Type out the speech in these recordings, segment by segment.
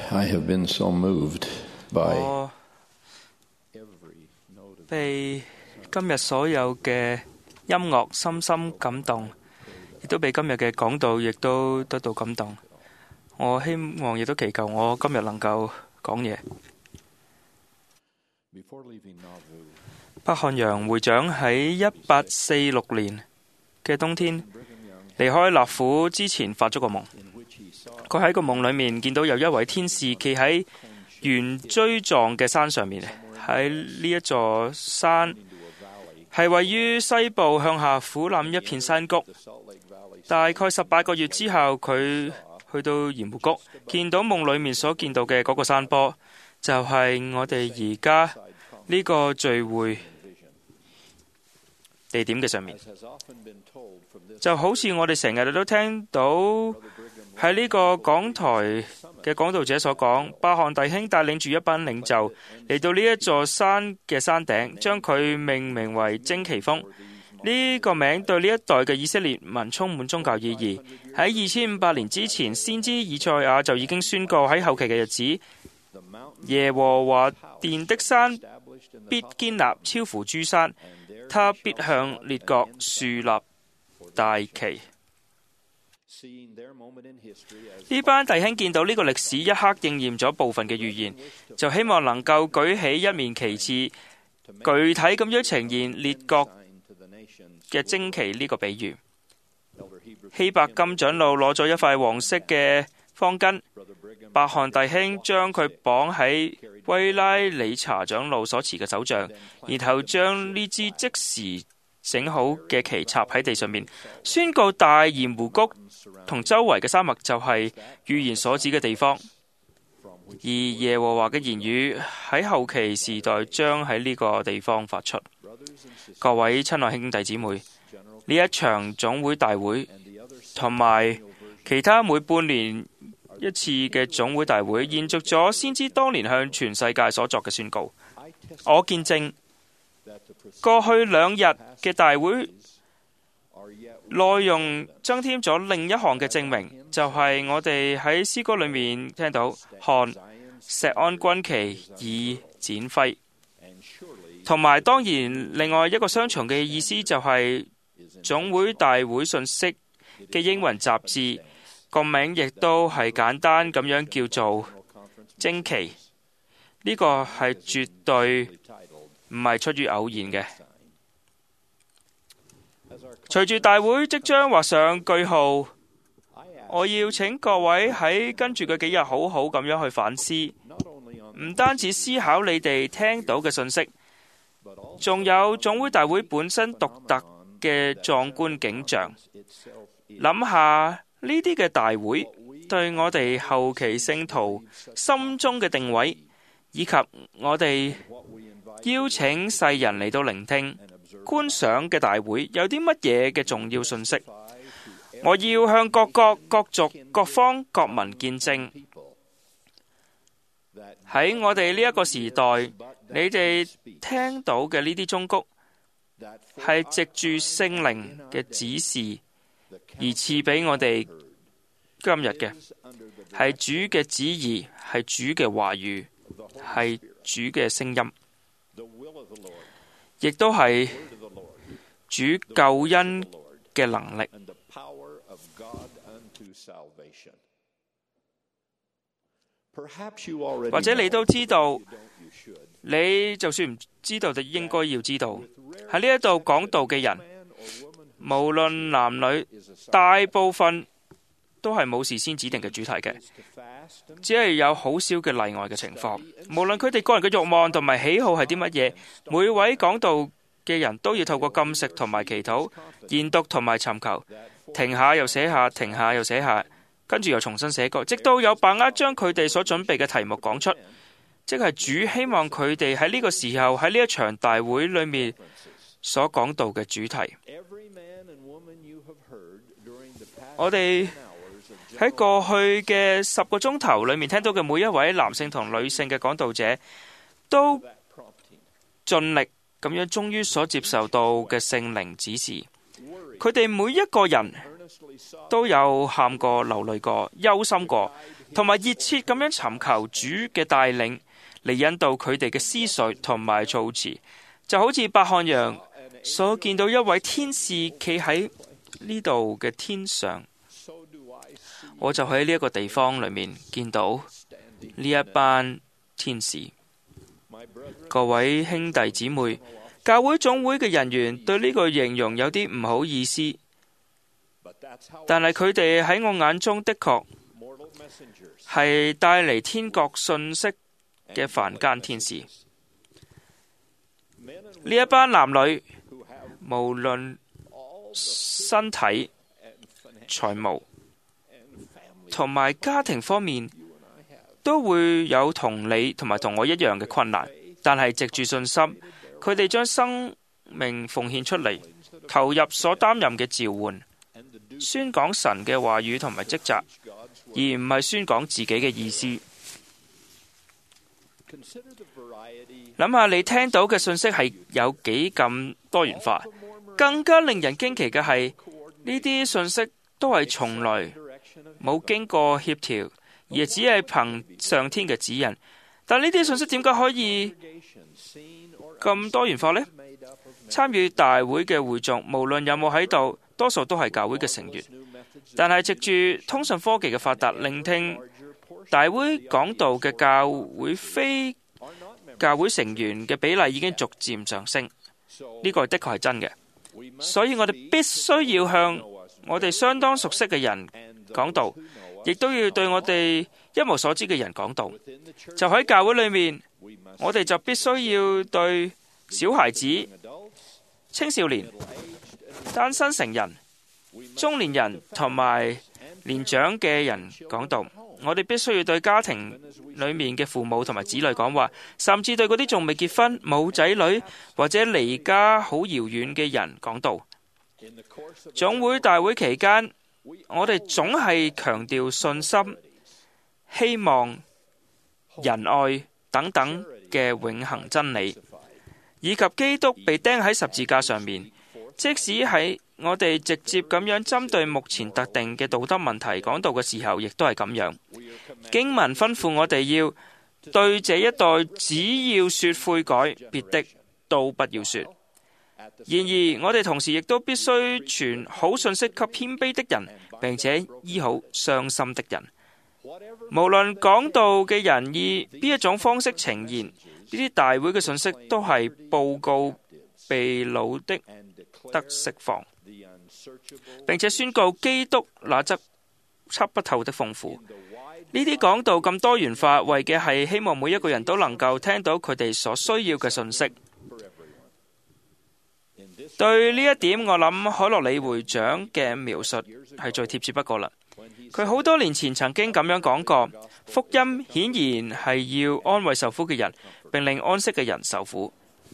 I have been so moved by 我被今日所有嘅音樂深深感動，亦都被今日嘅講道亦都得到感動。我希望亦都祈求我今日能夠講嘢。北漢陽會長喺1846年嘅冬天離開納府之前發咗個夢，佢喺個夢裏面見到有一位天使企喺圓錐狀嘅山上面，喺呢一座山係位於西部向下俯瞰一片山谷。大概18個月之後，佢去到鹽湖谷，見到夢裏面所見到嘅嗰個山坡，就係我哋而家呢個聚會地點嘅上面。就好似我哋成日都聽到喺呢個講台嘅講道者所講，巴漢弟兄帶領住一班領袖嚟到呢一座山嘅山頂，將佢命名為旌旗峰。呢個名對呢一代嘅以色列民充滿宗教意義。喺2500年之前，先知以賽亞就已經宣告喺後期嘅日子，耶和華殿的山必堅立超乎諸山，他必向列國樹立大旗。呢班弟兄見到呢個歷史一刻應驗咗部分嘅預言，就希望能夠舉起一面旗幟，具體咁樣呈現列國嘅旌旗呢個比喻。希伯金長老攞咗一塊黃色嘅方巾，伯翰弟兄將佢綁喺威拉理查長老所持嘅手杖，然後將呢支即時整好嘅旗插喺地上面，宣告大鹽湖谷同周圍嘅山脈就係預言所指嘅地方。而耶和華嘅言語喺後期時代將喺呢個地方發出。各位親愛兄弟姊妹，呢一場總會大會同埋其他每半年一次嘅總會大會，延續咗先知當年向全世界所作嘅宣告。我見證過去2日嘅大會內容增添咗另一項嘅證明，就係我哋喺詩歌裏面聽到看錫安軍旗已展揮，同埋當然另外一個雙重嘅意思就係總會大會信息嘅英文雜誌個名亦都係簡單咁樣叫做旌旗。呢個係絕對唔係出於偶然嘅。隨住大會即將畫上句號，我要請各位喺跟住嘅幾日好好咁樣去反思，唔單止思考你哋聽到嘅信息，仲有總會大會本身獨特嘅壯觀景象。諗下呢啲嘅大會對我哋後期聖徒心中嘅定位，以及我哋邀請世人嚟到聆聽觀賞嘅大會有啲乜嘢嘅重要信息。我要向各國、各族、各方、各民見證，喺我哋呢一個時代，你哋聽到嘅呢啲忠告係藉住聖靈嘅指示而賜俾我哋今日嘅，係主嘅旨意，係主嘅話語，係主嘅聲音，亦都係主救恩嘅能力。或者你都知道，你就算唔知道就應該要知道，喺呢一度講道嘅人，無論男女，大部分都係冇事先指定嘅主題嘅，只係有好少嘅例外嘅情況。無論佢哋個人嘅慾望同埋喜好係啲乜嘢，每位講道嘅人都要透過禁食同埋祈禱、研讀同埋尋求，停下又寫下，停下又寫下，跟住又重新寫過，直到有把握將佢哋所準備嘅題目講出，即係主希望佢哋喺呢個時候喺呢一場大會裏面所講到嘅主題。我哋喺過去嘅10個鐘頭裏面聽到嘅每一位男性同女性嘅講道者，都盡力咁樣終於所接受到嘅聖靈指示。佢哋每一個人都有喊過、流淚過、憂心過， 同埋熱切咁樣尋求主嘅帶領嚟引導佢哋嘅思緒同埋措辭，就好似伯漢陽所見到一位天使企喺呢度嘅天上，我就喺呢一個地方裏面見到呢一班天使。各位兄弟姊妹，教會總會嘅人員對呢個形容有啲唔好意思，但係佢哋喺我眼中的確係帶嚟天國信息嘅凡間天使。呢一班男女，無論身體、財務同埋家庭方面，都會有同你同埋同我一樣嘅困難，但係藉住信心，佢哋將生命奉獻出嚟，投入所擔任嘅召喚，宣講神嘅話語同埋職責，而唔係宣講自己嘅意思。諗下你聽到嘅信息係有幾咁多元化，更加令人驚奇嘅係呢啲信息都係從來冇經過協調，而只係憑上天嘅指引。但呢啲信息點解可以咁多元化呢？參與大會嘅會眾，無論有冇喺度，多數都係教會嘅成員。但係藉住通訊科技嘅發達，聆聽大會講道嘅教會非教會成員嘅比例已經逐漸上升。呢個的確係真嘅。所以我哋必須要向我哋相當熟悉嘅人講道，亦都要對我哋一無所知嘅人講道。就喺教會裏面，我哋就必須要對小孩子、青少年、單身成人、中年人同埋年長嘅人講道。我哋必須要對家庭裏面嘅父母同埋子女講話，甚至對嗰啲仲未結婚、冇仔女或者離家好遙遠嘅人講道。總會大會期間，我哋總係強調信心、希望、仁愛等等嘅永恆真理，以及基督被釘喺十字架上面。即使喺我哋直接咁樣針對目前特定嘅道德問題講道嘅時候，亦都係咁樣。經文吩咐我哋要對這一代只要說悔改，別的都不要說。然而，我哋同時亦都必須傳好信息給謙卑的人，並且醫好傷心的人。無論講道嘅人以邊一種方式呈現，呢啲大會嘅信息都係報告被擄的得釋放，並且宣告基督那則測不透的豐富。呢啲講道咁多元化，為嘅係希望每一個人都能夠聽到佢哋所需要嘅信息。對呢一點，我諗海洛里會長嘅描述係最貼切不過啦。佢好多年前曾經咁樣講過，福音顯然係要安慰受苦嘅人，並令安息嘅人受苦。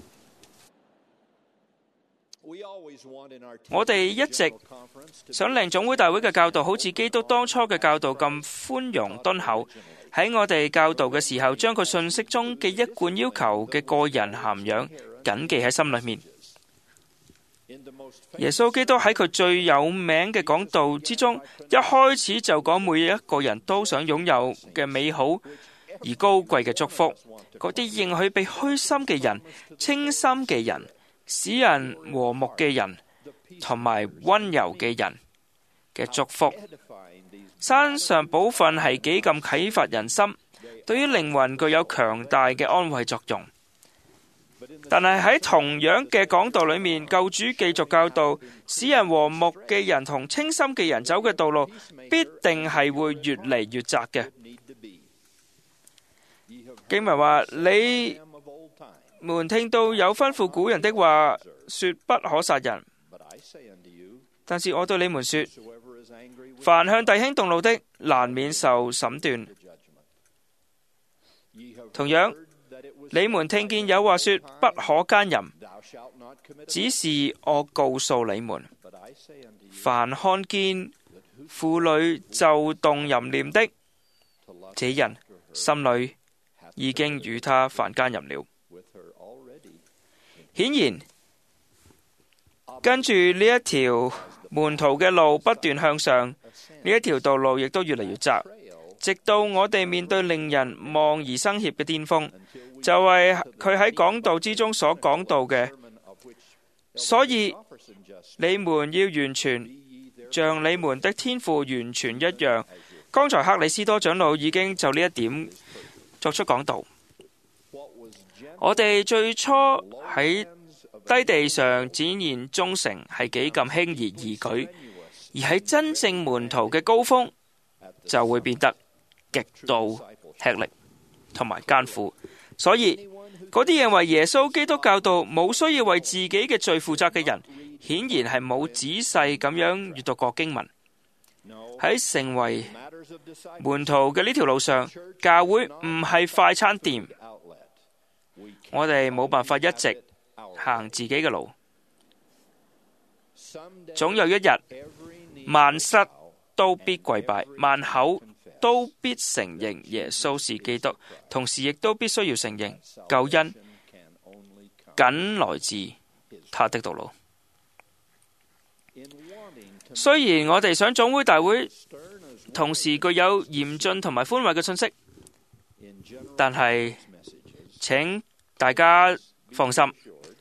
我哋一直想令總會大會嘅教導好似基督當初嘅教導咁寬容敦厚，喺我哋教導嘅時候，將佢信息中嘅一貫要求嘅個人涵養謹記喺心裏面。耶穌基督喺佢最有名嘅講道之中，一開始就講每一個人都想擁有嘅美好而高貴嘅祝福，嗰啲應許被虛心嘅人、清心嘅人、使人和睦嘅人同埋溫柔嘅人嘅祝福。山上寶訓係幾咁啟發人心，對於靈魂具有強大嘅安慰作用。但係喺同樣嘅講道裏面，救主繼續教導，使人和睦嘅人同清心嘅人走嘅道路，必定係會越嚟越窄嘅。經文話：你們聽到有吩咐古人的話，說不可殺人。但是我對你們說，凡向弟兄動怒的，難免受審斷。同樣，你們聽見有話說不可奸淫，只是我告訴你們，凡看見婦女就動淫念的，這人心裏已經與他犯奸淫了。顯然，跟住呢一條門徒嘅路不斷向上，呢一條道路亦都越嚟越窄。 直到我哋面對令人望而生怯嘅巔峰，就係佢喺講道之中所講到嘅。所以你們要完全，像你們的天父完全一樣。剛才克里斯多長老已經就呢一點作出講道。我哋最初喺低地上展現忠誠係幾咁輕而易舉，而喺真正門徒嘅高峰就會變得極度吃力同埋艱苦。所以嗰啲認為耶穌基督教導冇需要為自己嘅罪負責嘅人，顯然係冇仔細咁樣閱讀過經文。喺成為門徒嘅呢條路上，教會唔係快餐店，我哋冇辦法一直行自己嘅路。總有一日，萬膝都必跪拜，萬口都必承認耶穌是基督，同時亦都必須要承認救恩僅來自他的道路。雖然我哋想總會大會同時具有嚴峻同埋寬慰嘅信息，但係請大家放心，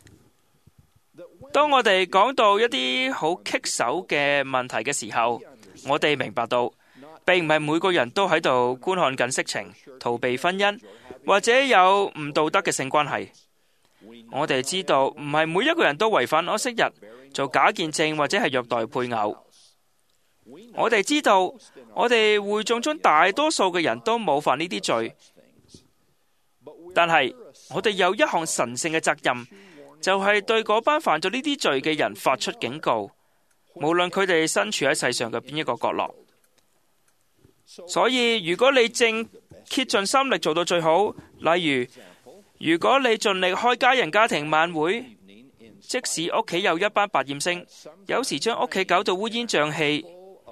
當我哋講到一啲好棘手嘅問題嘅時候，我哋明白到並唔係每個人都喺度觀看緊色情、逃避婚姻或者有唔道德嘅性關係。我哋知道唔係每一個人都違反安息日做假見證或者係虐待配偶。我哋知道我哋會眾中大多數嘅人都冇犯呢啲罪，但係我哋有一項神聖嘅責任，就係對嗰班犯咗呢啲罪嘅人發出警告，無論佢哋身處喺世上嘅邊一個角落。所以如果你正竭盡心力做到最好，例如如果你盡力開家人家庭晚會，即使屋企有一班百厭星，有時將屋企搞到烏煙瘴氣，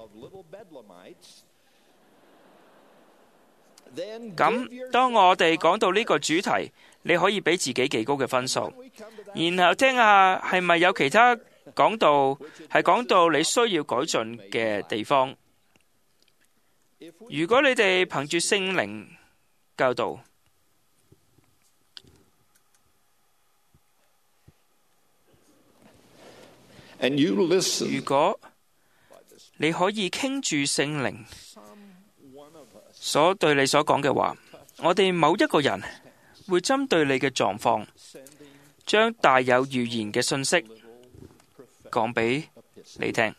咁當我哋講到呢個主題，你可以俾自己幾高嘅分數，然後聽下係咪有其他講到係講到你需要改進嘅地方。如果你哋憑住聖靈教導，如果你可以傾住聖靈所對你所講嘅話，我哋某一個人會針對你嘅狀況，將帶有預言嘅信息講俾你聽。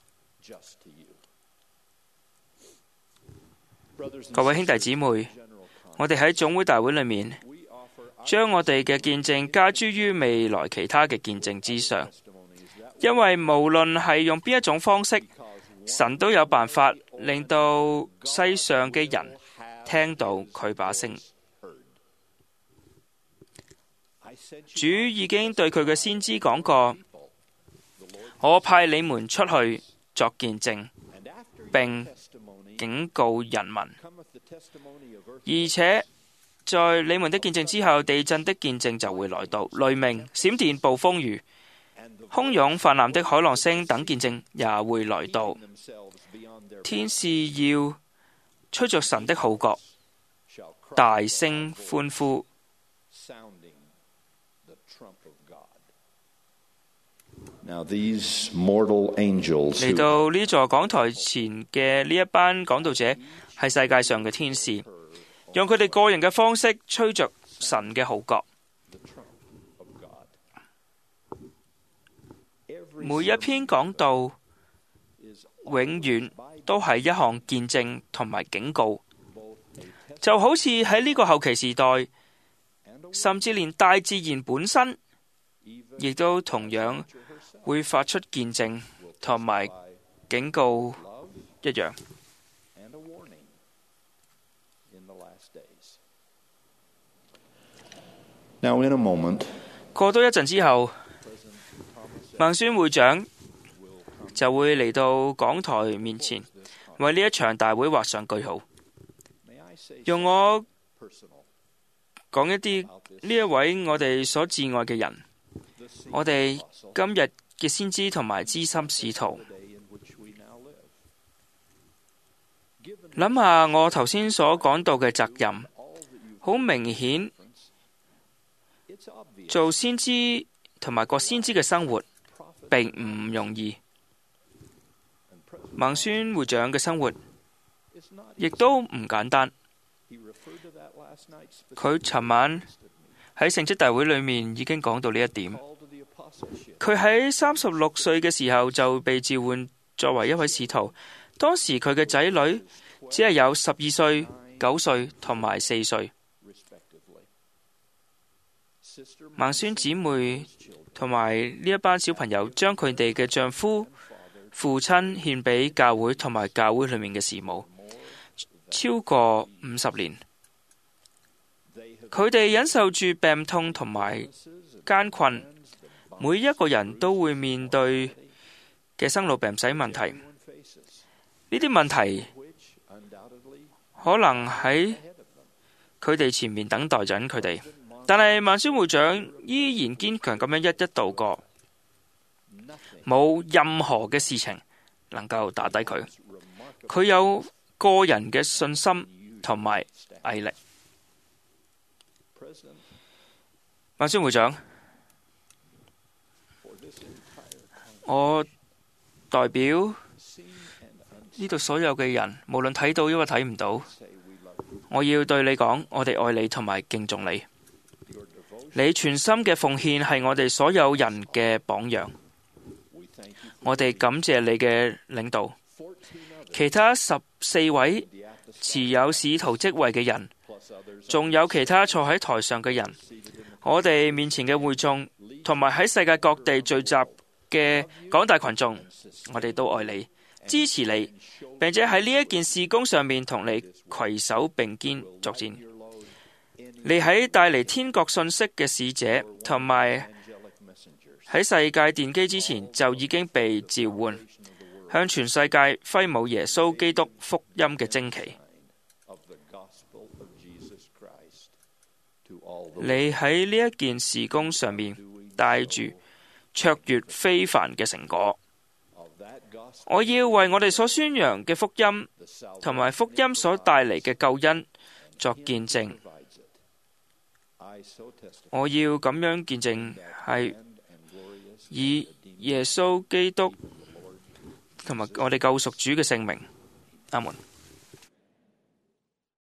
各位兄弟姊妹，我哋喺總會大會裏面，將我哋嘅見證加諸於未來其他嘅見證之上，因為無論係用邊一種方式，神都有辦法令到世上嘅人聽到佢把聲。主已經對佢嘅先知講過，我派你們出去作見證，並警告人民，而且在你們的見證之後，地震的見證就會來到，雷鳴、閃電、暴風雨、洶湧泛濫的海浪聲等見證也會來到。天使要吹着神的號角，大聲歡呼。嚟到呢座講台前嘅呢一班講道者係世界上嘅天使，用佢哋個人嘅方式吹着神嘅號角。每一篇講道永遠都係一項見證同埋警告，就好似喺呢個後期時代，甚至連大自然本身亦都同樣會發出見證同埋警告一樣。過多一陣之後，孟孫會長就會嚟到講台面前，為呢一場大會畫上句號。用我講一啲呢一位我哋所至愛嘅人，我哋今日嘅先知同埋資深使徒， 諗下我頭先所講到嘅責任，好明顯，做先知同埋過先知嘅生活並唔容易。孟孫會長嘅生活亦都唔簡單。佢尋晚喺聖職大會裏面已經講到呢一點。佢喺36歲嘅時候就被召喚作為一位使徒，當時佢嘅仔女只係有12歲、9歲同埋4歲。孟孫姊妹同埋呢一班小朋友將佢哋嘅丈夫、父親獻俾教會同埋教會裏面嘅事務，超過50年。佢哋忍受住病痛同埋艱困，每一個人都會面對嘅生老病死問題。呢啲問題可能喺佢哋前面等待緊佢哋，但係孟孫會長依然堅強咁樣一一度過，冇任何嘅事情能夠打低佢。佢有個人嘅信心同埋毅力。孟孫會長，我代表呢度所有嘅人，無論睇到抑或睇唔到，我要對你講，我哋愛你同埋敬重你。你全心嘅奉獻係我哋所有人嘅榜樣。我哋感謝你嘅領導，其他14位持有使徒職位嘅人，仲有其他坐喺台上嘅人，我哋面前嘅會眾，同埋喺世界各地聚集嘅廣大群眾，我哋都愛你，支持你，並且喺呢一件事工上面同你攜手並肩作戰。你喺帶嚟天國信息嘅使者，同埋喺世界奠基之前就已經被召喚，向全世界揮舞耶穌基督福音嘅旌旗。你喺呢一件事工上面帶住卓越非凡嘅成果。我要為我哋所宣揚嘅福音同埋福音所帶嚟嘅救恩作見證。我要咁樣見證，係以耶穌基督同埋我哋救贖主嘅聖名。阿門。